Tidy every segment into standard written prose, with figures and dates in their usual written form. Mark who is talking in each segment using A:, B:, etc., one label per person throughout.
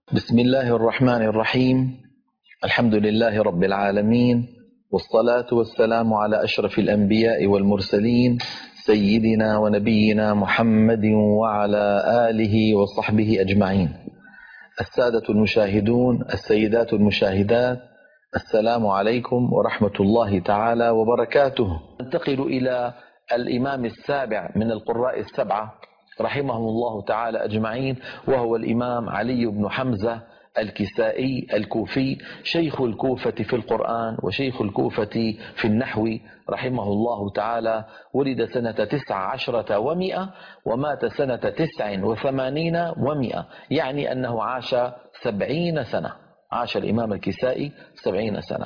A: بسم الله الرحمن الرحيم. الحمد لله رب العالمين، والصلاة والسلام على أشرف الأنبياء والمرسلين سيدنا ونبينا محمد وعلى آله وصحبه أجمعين. السادة المشاهدون، السيدات المشاهدات، السلام عليكم ورحمة الله تعالى وبركاته. ننتقل إلى الإمام السابع من القراء السبعة رحمهم الله تعالى أجمعين، وهو الإمام علي بن حمزة الكسائي الكوفي، شيخ الكوفة في القرآن وشيخ الكوفة في النحو رحمه الله تعالى. ولد سنة 19 و100 ومات سنة 89 و100، يعني أنه عاش 70 سنة. عاش الإمام الكسائي 70 سنة.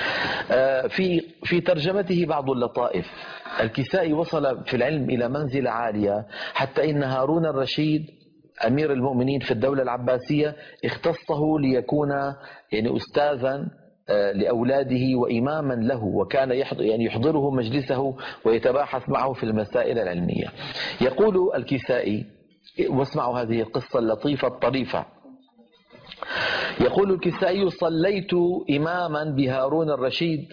A: في ترجمته بعض اللطائف. الكسائي وصل في العلم إلى منزلة عالية، حتى إن هارون الرشيد أمير المؤمنين في الدولة العباسية اختصه ليكون أستاذا لأولاده وإماما له، وكان يحضره مجلسه ويتباحث معه في المسائل العلمية. يقول الكسائي، واسمعوا هذه القصة اللطيفة الطريفة. يقول الكسائي: صليت إماما بهارون الرشيد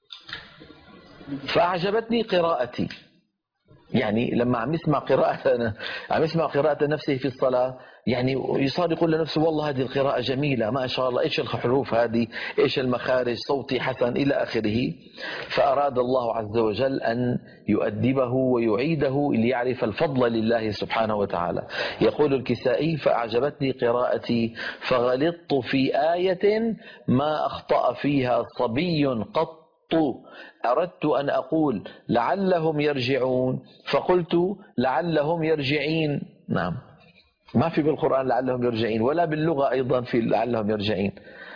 A: فأعجبتني قراءتي. يعني لما عم يسمع قراءة نفسه في الصلاة، يصار يقول لنفسه: والله هذه القراءة جميلة ما شاء الله، إيش الحروف هذه، إيش المخارج، صوتي حسن إلى آخره. فأراد الله عز وجل أن يؤدبه ويعيده ليعرف الفضل لله سبحانه وتعالى. يقول الكسائي: فأعجبتني قراءتي فغلطت في آية ما أخطأ فيها صبي قط. أردت أن أقول لعلهم يرجعون فقلت لعلهم يرجعين. نعم، ما في بالقرآن لعلهم يرجعين، ولا باللغة أيضا في لعلهم يرجعين.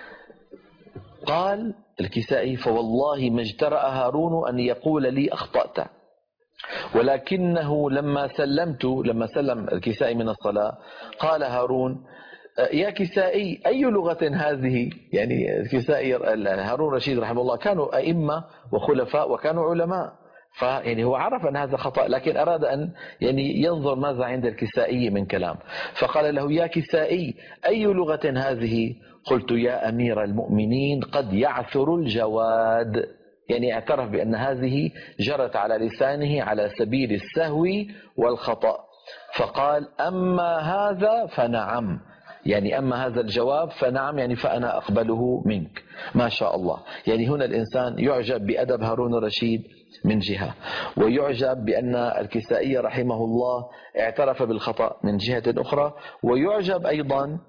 A: قال الكسائي: فوالله ما اجترأ هارون أن يقول لي أخطأت، ولكنه لما سلم الكسائي من الصلاة قال هارون: يا كسائي أي لغة هذه؟ يعني الكسائي هارون رشيد رحمه الله كانوا أئمة وخلفاء وكانوا علماء، هو عرف أن هذا خطأ، لكن أراد أن ينظر ماذا عند الكسائي من كلام. فقال له: يا كسائي أي لغة هذه؟ قلت: يا أمير المؤمنين قد يعثر الجواد. اعترف بأن هذه جرت على لسانه على سبيل السهو والخطأ. فقال: أما هذا فنعم، أما هذا الجواب فنعم، فأنا أقبله منك. ما شاء الله. هنا الإنسان يعجب بأدب هارون الرشيد من جهة، ويعجب بأن الكسائي رحمه الله اعترف بالخطأ من جهة أخرى، ويعجب أيضا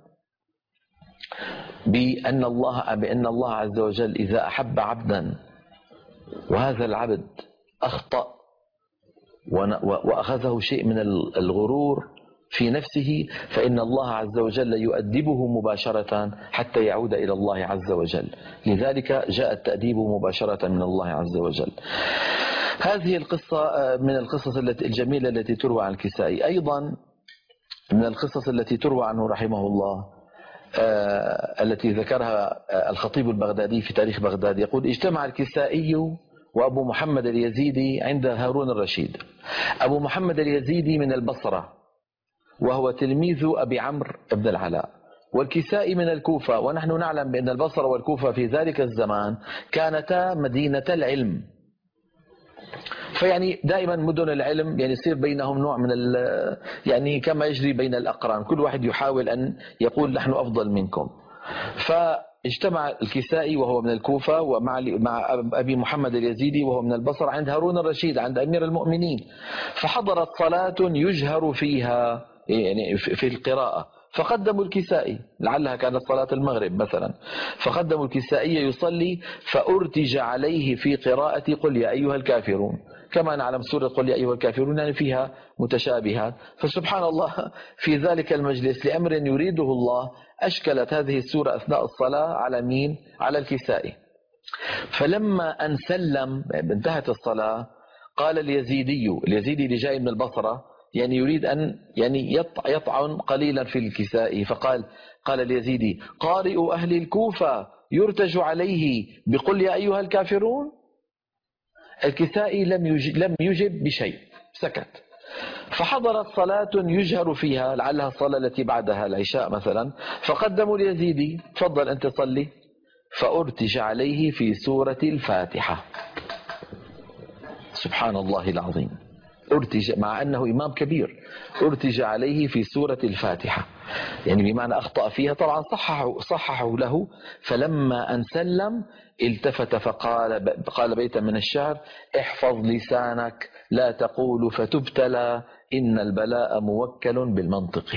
A: بأن الله عز وجل إذا أحب عبدا وهذا العبد أخطأ وأخذه شيء من الغرور في نفسه، فإن الله عز وجل يؤدبه مباشرة حتى يعود إلى الله عز وجل. لذلك جاء التأديب مباشرة من الله عز وجل. هذه القصة من القصص الجميلة التي تروى عن الكسائي. أيضا من القصص التي تروى عنه رحمه الله التي ذكرها الخطيب البغدادي في تاريخ بغداد، يقول: اجتمع الكسائي وأبو محمد اليزيدي عند هارون الرشيد. أبو محمد اليزيدي من البصرة، وهو تلميذ أبي عمرو بن العلاء، والكسائي من الكوفة، ونحن نعلم بأن البصرة والكوفة في ذلك الزمان كانتا مدينة العلم. دائما مدن العلم يصير بينهم نوع من كما يجري بين الأقران، كل واحد يحاول أن يقول نحن أفضل منكم. فاجتمع الكسائي وهو من الكوفة ومع أبي محمد اليزيدي وهو من البصرة عند هارون الرشيد عند أمير المؤمنين، فحضرت صلاة يجهر فيها في القراءة، فقدموا الكسائي، لعلها كانت صلاة المغرب مثلا، فقدموا الكسائي يصلي، فأرتج عليه في قراءة قل يا أيها الكافرون. كما نعلم سورة قل يا أيها الكافرون فيها متشابهات، فسبحان الله في ذلك المجلس لأمر يريده الله أشكلت هذه السورة أثناء الصلاة على مين؟ على الكسائي. فلما أن سلم انتهت الصلاة قال اليزيدي اللي جاي من البصرة يريد أن يطعن قليلا في الكسائي، قال اليزيدي: قارئ أهل الكوفة يرتج عليه بقل يا أيها الكافرون. الكسائي لم يجب بشيء، سكت. فحضرت صلاة يجهر فيها، لعلها الصلاة التي بعدها العشاء مثلا، فقدموا اليزيدي تفضل أنت صلي، فأرتج عليه في سورة الفاتحة. سبحان الله العظيم، أرتج مع أنه إمام كبير، أرتج عليه في سورة الفاتحة، يعني بمعنى أخطأ فيها. طبعا صححوا له، فلما أن سلم التفت قال بيتا من الشعر: احفظ لسانك لا تقول فتبتلى، إن البلاء موكل بالمنطق.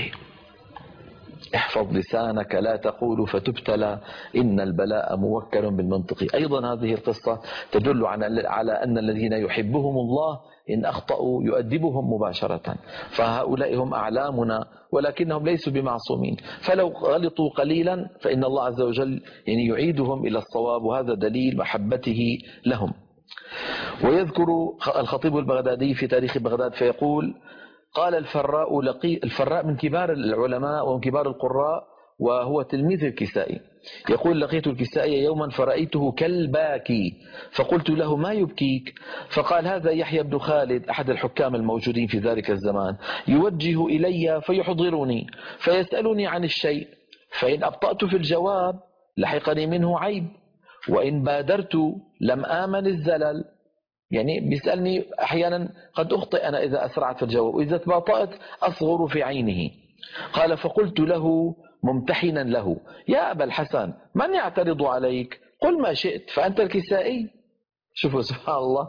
A: احفظ لسانك لا تقول فتبتلى، إن البلاء موكل بالمنطق. أيضا هذه القصة تدل على أن الذين يحبهم الله إن أخطأوا يؤدبهم مباشرة، فهؤلاء هم أعلامنا ولكنهم ليسوا بمعصومين، فلو غلطوا قليلا فإن الله عز وجل يعني يعيدهم إلى الصواب، وهذا دليل محبته لهم. ويذكر الخطيب البغدادي في تاريخ بغداد فيقول: قال الفراء من كبار العلماء ومن كبار القراء، وهو تلميذ الكسائي، يقول: لقيت الكسائي يوما فرأيته كالباكي، فقلت له: ما يبكيك؟ فقال: هذا يحيى بن خالد أحد الحكام الموجودين في ذلك الزمان، يوجه إلي فيحضرني فيسألني عن الشيء، فإن أبطأت في الجواب لحقني منه عيب، وإن بادرت لم آمن الزلل. يعني بيسألني أحيانا قد أخطئ أنا إذا أسرعت في الجواب، وإذا تباطأت أصغر في عينه. قال: فقلت له ممتحنا له: يا أبا الحسن، من يعترض عليك؟ قل ما شئت فأنت الكسائي. شوفوا سبحان الله،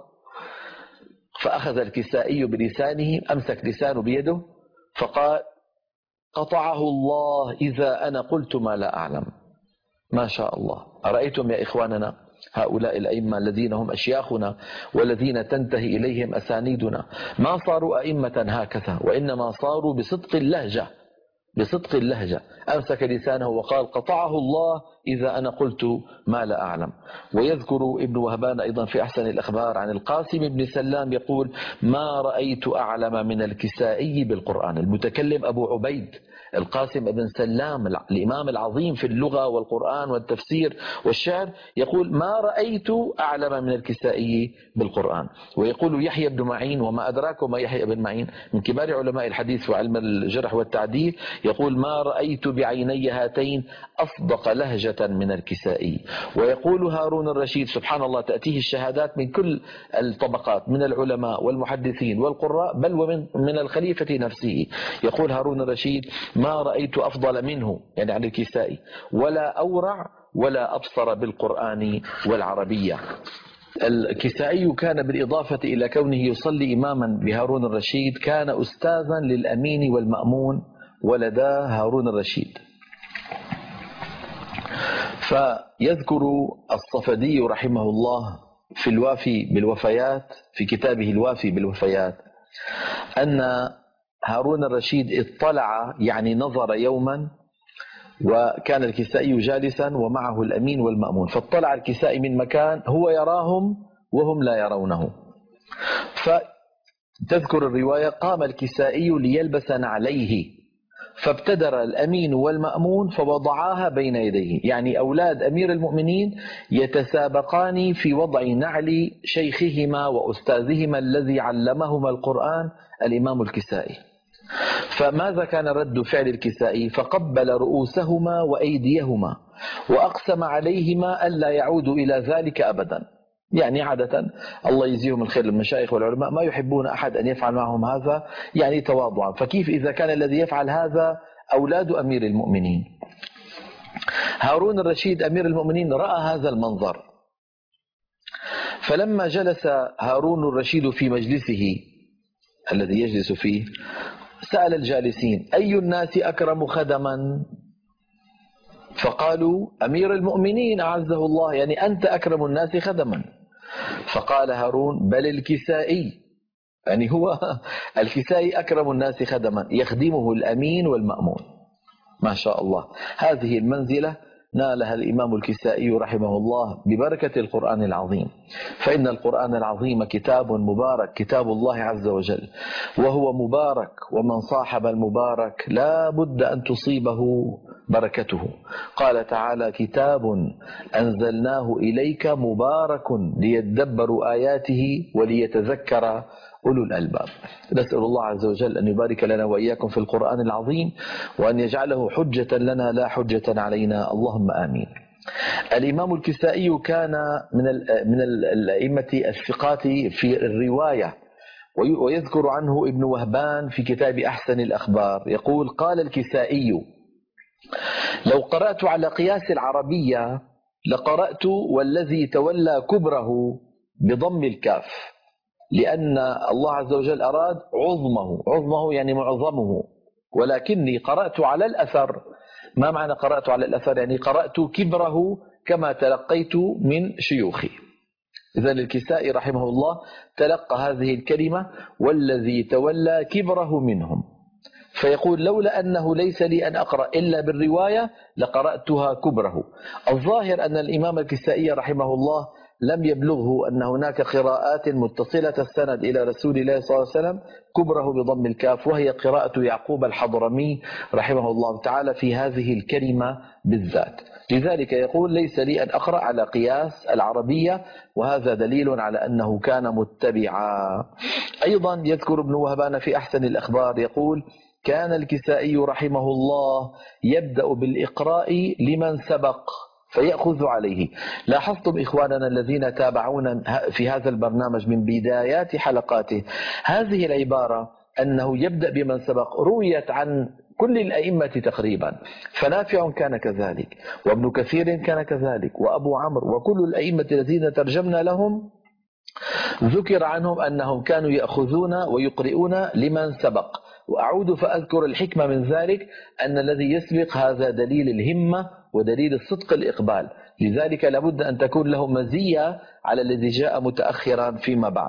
A: فأخذ الكسائي بلسانه، أمسك لسانه بيده فقال: قطعه الله إذا أنا قلت ما لا أعلم. ما شاء الله. أرأيتم يا إخواننا هؤلاء الأئمة الذين هم أشياخنا والذين تنتهي إليهم أسانيدنا، ما صاروا أئمة هكذا، وإنما صاروا بصدق اللهجة، بصدق اللهجة. أمسك لسانه وقال: قطعه الله إذا أنا قلت ما لا أعلم. ويذكر ابن وهبان أيضا في أحسن الأخبار عن القاسم بن سلام يقول: ما رأيت أعلم من الكسائي بالقرآن. المتكلم أبو عبيد القاسم بن سلام الإمام العظيم في اللغة والقرآن والتفسير والشعر، يقول: ما رأيت أعلم من الكسائي بالقرآن. ويقول يحيى بن معين، وما أدراك ما يحيى بن معين، من كبار علماء الحديث وعلم الجرح والتعديل، يقول: ما رأيت بعيني هاتين أصدق لهجة من الكسائي. ويقول هارون الرشيد، سبحان الله، تأتيه الشهادات من كل الطبقات، من العلماء والمحدثين والقراء، بل ومن الخليفة نفسه. يقول هارون الرشيد: ما رأيت أفضل منه، يعني عن الكسائي، ولا أورع ولا أبصر بالقرآن والعربية. الكسائي كان بالإضافة إلى كونه يصلي إماما بهارون الرشيد، كان أستاذا للأمين والمأمون ولدى هارون الرشيد. فيذكر الصفدي رحمه الله في الوافي بالوفيات، في كتابه الوافي بالوفيات، أن هارون الرشيد اطلع، يعني نظر يوما، وكان الكسائي جالسا ومعه الأمين والمأمون، فاطلع الكسائي من مكان هو يراهم وهم لا يرونه. فتذكر الرواية: قام الكسائي ليلبس نعليه، فابتدر الأمين والمأمون فوضعاها بين يديه، يعني أولاد أمير المؤمنين يتسابقان في وضع نعل شيخهما وأستاذهما الذي علمهما القرآن الإمام الكسائي. فماذا كان رد فعل الكسائي؟ فقبل رؤوسهما وأيديهما وأقسم عليهما ألا يعودوا إلى ذلك أبدا. يعني عادة الله يجزيهم الخير المشايخ والعلماء ما يحبون أحد أن يفعل معهم هذا، يعني تواضعا، فكيف إذا كان الذي يفعل هذا أولاد أمير المؤمنين؟ هارون الرشيد أمير المؤمنين رأى هذا المنظر، فلما جلس هارون الرشيد في مجلسه الذي يجلس فيه سأل الجالسين: أي الناس أكرم خدما؟ فقالوا: أمير المؤمنين أعزه الله، يعني أنت أكرم الناس خدما. فقال هارون: بل الكسائي، يعني هو الكسائي أكرم الناس خدما، يخدمه الأمين والمأمون. ما شاء الله. هذه المنزلة نالها الإمام الكسائي رحمه الله ببركة القرآن العظيم، فإن القرآن العظيم كتاب مبارك، كتاب الله عز وجل، وهو مبارك، ومن صاحب المبارك لا بد أن تصيبه بركته. قال تعالى: كتاب أنزلناه إليك مبارك ليدبروا آياته وليتذكر أولو الألباب. نسأل الله عز وجل أن يبارك لنا وإياكم في القرآن العظيم، وأن يجعله حجة لنا لا حجة علينا، اللهم آمين. الإمام الكسائي كان من الأئمة الثقات في الرواية، ويذكر عنه ابن وهبان في كتاب أحسن الأخبار، يقول: قال الكسائي: لو قرأت على قياس العربية لقرأت والذي تولى كبره بضم الكاف، لأن الله عز وجل أراد عظمه يعني معظمه، ولكني قرأت على الأثر. ما معنى قرأت على الأثر؟ يعني قرأت كبره كما تلقيت من شيوخي. إذن الكسائي رحمه الله تلقى هذه الكلمة: والذي تولى كبره منهم، فيقول: لولا أنه ليس لي أن أقرأ إلا بالرواية لقرأتها كبره. الظاهر أن الإمام الكسائي رحمه الله لم يبلغه أن هناك قراءات متصلة السند إلى رسول الله صلى الله عليه وسلم كبره بضم الكاف، وهي قراءة يعقوب الحضرمي رحمه الله تعالى في هذه الكلمة بالذات. لذلك يقول: ليس لي أن أقرأ على قياس العربية، وهذا دليل على أنه كان متبعا. أيضا يذكر ابن وهبان في أحسن الأخبار يقول: كان الكسائي رحمه الله يبدأ بالإقراء لمن سبق فيأخذ عليه. لاحظتم إخواننا الذين تابعونا في هذا البرنامج من بدايات حلقاته هذه العبارة أنه يبدأ بمن سبق رويت عن كل الأئمة تقريبا، فنافع كان كذلك، وابن كثير كان كذلك، وأبو عمرو، وكل الأئمة الذين ترجمنا لهم ذكر عنهم أنهم كانوا يأخذون ويقرؤون لمن سبق. وأعود فأذكر الحكمة من ذلك أن الذي يسبق هذا دليل الهمة ودليل الصدق الإقبال، لذلك لابد أن تكون له مزية على الذي جاء متأخرا فيما بعد.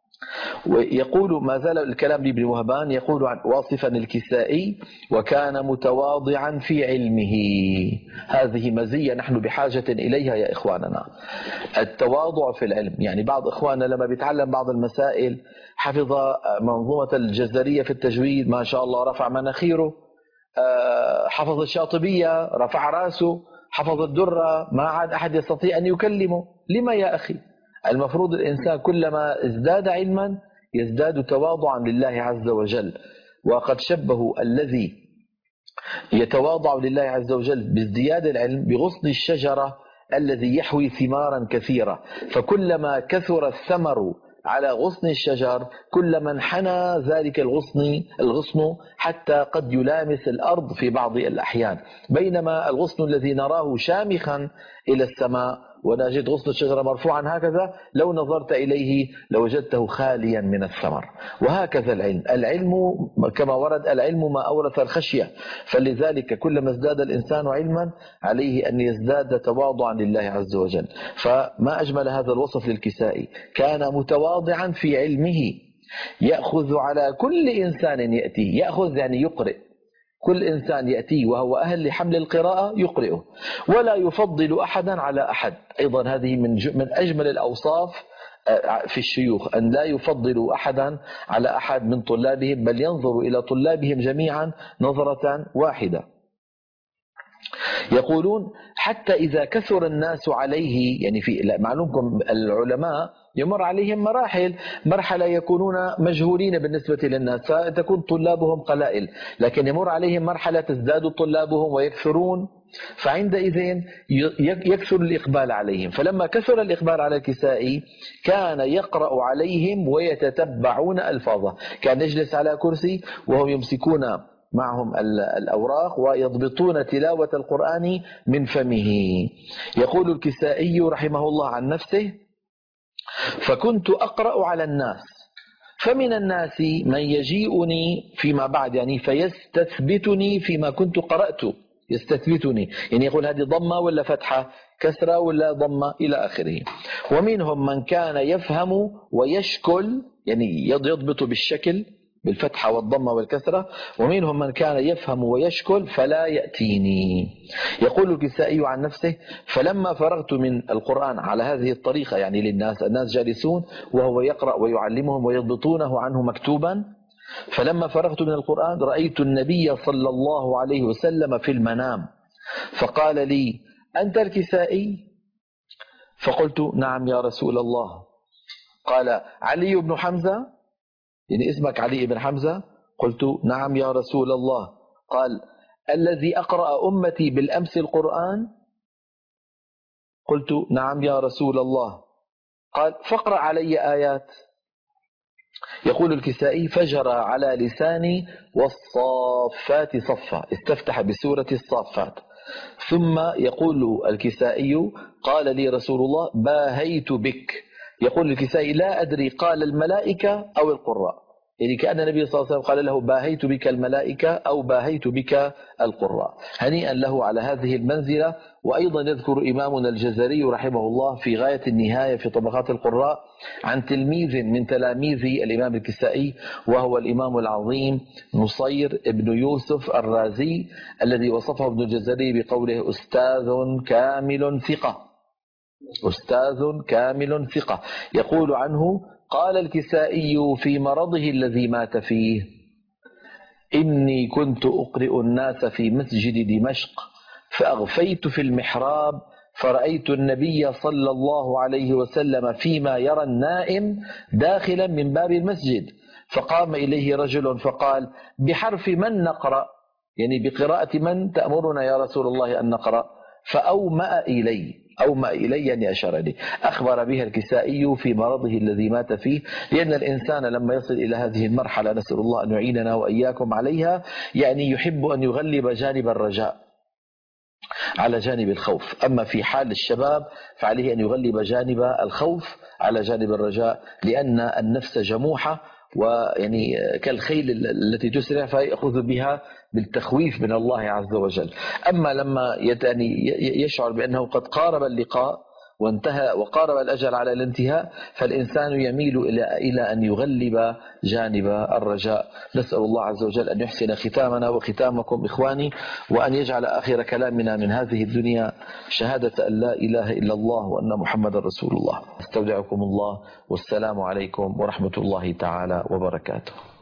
A: ويقول: ما زال الكلام لابن وهبان، يقول واصفا الكسائي: وكان متواضعا في علمه. هذه مزية نحن بحاجة إليها يا إخواننا، التواضع في العلم. يعني بعض إخواننا لما بيتعلم بعض المسائل، حفظ منظومة الجزرية في التجويد ما شاء الله رفع مناخيره، حفظ الشاطبية رفع راسه، حفظ الدرة ما عاد أحد يستطيع أن يكلمه. لما يا أخي؟ المفروض الإنسان كلما ازداد علما يزداد تواضعا لله عز وجل. وقد شبه الذي يتواضع لله عز وجل بازدياد العلم بغصن الشجرة الذي يحوي ثمارا كثيرة، فكلما كثر الثمر على غصن الشجر كلما انحنى ذلك الغصن حتى قد يلامس الأرض في بعض الأحيان، بينما الغصن الذي نراه شامخا إلى السماء ونجد غصن الشجرة مرفوعا هكذا لو نظرت إليه لوجدته خاليا من الثمر. وهكذا العلم كما ورد: العلم ما أورث الخشية. فلذلك كلما ازداد الإنسان علما عليه أن يزداد تواضعا لله عز وجل. فما أجمل هذا الوصف للكسائي: كان متواضعا في علمه يأخذ على كل إنسان يأتيه. يأخذ يعني يقرئ، كل إنسان يأتيه وهو أهل لحمل القراءة يقرئه، ولا يفضل أحدا على أحد. أيضا هذه من أجمل الأوصاف في الشيوخ، أن لا يفضل أحدا على أحد من طلابهم، بل ينظر إلى طلابهم جميعا نظرة واحدة. يقولون: حتى إذا كثر الناس عليه، يعني في معلومكم العلماء يمر عليهم مرحلة يكونون مجهولين بالنسبة للناس فتكون طلابهم قلائل، لكن يمر عليهم مرحلة تزداد طلابهم ويكثرون، فعندئذ يكثر الإقبال عليهم. فلما كثر الإقبال على الكسائي كان يقرأ عليهم ويتتبعون ألفاظه، كان يجلس على كرسي وهم يمسكون معهم الأوراق ويضبطون تلاوة القرآن من فمه. يقول الكسائي رحمه الله عن نفسه: فكنت أقرأ على الناس، فمن الناس من يجيئني فيما بعد يعني فيستثبتني فيما كنت قرأت. يستثبتني يعني يقول هذه ضمة ولا فتحة، كسرة ولا ضمة، إلى آخره. ومنهم من كان يفهم ويشكل، يعني يضبط بالشكل بالفتحة والضمة والكسرة. ومنهم من كان يفهم ويشكل فلا يأتيني. يقول الكسائي عن نفسه: فلما فرغت من القرآن على هذه الطريقة، يعني للناس، الناس جالسون وهو يقرأ ويعلمهم ويضبطونه عنه مكتوبا، فلما فرغت من القرآن رأيت النبي صلى الله عليه وسلم في المنام فقال لي: أنت الكسائي؟ فقلت: نعم يا رسول الله. قال: علي بن حمزة؟ يعني اسمك علي بن حمزة؟ قلت نعم يا رسول الله. قال الذي أقرأ أمتي بالأمس القرآن؟ قلت نعم يا رسول الله. قال فاقرأ علي آيات. يقول الكسائي فجر على لساني والصافات صفا، استفتح بسورة الصافات. ثم يقول الكسائي قال لي رسول الله باهيت بك. يقول الكسائي لا أدري قال الملائكة أو القراء، يعني كأن النبي صلى الله عليه وسلم قال له باهيت بك الملائكة أو باهيت بك القراء. هنيئا له على هذه المنزلة. وأيضا يذكر إمامنا الجزري رحمه الله في غاية النهاية في طبقات القراء عن تلميذ من تلاميذ الإمام الكسائي، وهو الإمام العظيم نصير ابن يوسف الرازي، الذي وصفه ابن الجزري بقوله أستاذ كامل ثقة. أستاذ كامل ثقة. يقول عنه قال الكسائي في مرضه الذي مات فيه إني كنت أقرئ الناس في مسجد دمشق فأغفيت في المحراب فرأيت النبي صلى الله عليه وسلم فيما يرى النائم داخلا من باب المسجد، فقام إليه رجل فقال بحرف من نقرأ؟ يعني بقراءة من تأمرنا يا رسول الله أن نقرأ؟ فأومأ إلي يعني أشار لي. أخبر بها الكسائي في مرضه الذي مات فيه، لأن الإنسان لما يصل إلى هذه المرحلة نسأل الله أن يعيننا وإياكم عليها، يعني يحب أن يغلب جانب الرجاء على جانب الخوف. أما في حال الشباب فعليه أن يغلب جانب الخوف على جانب الرجاء، لأن النفس جموحة ويعني كالخيل التي تسرع فيأخذ بها بالتخويف من الله عز وجل. أما لما يشعر بأنه قد قارب اللقاء وانتهى وقارب الأجل على الانتهاء، فالإنسان يميل إلى أن يغلب جانب الرجاء. نسأل الله عز وجل أن يحسن ختامنا وختامكم إخواني، وأن يجعل آخر كلامنا من هذه الدنيا شهادة أن لا إله إلا الله وأن محمد رسول الله. استودعكم الله والسلام عليكم ورحمة الله تعالى وبركاته.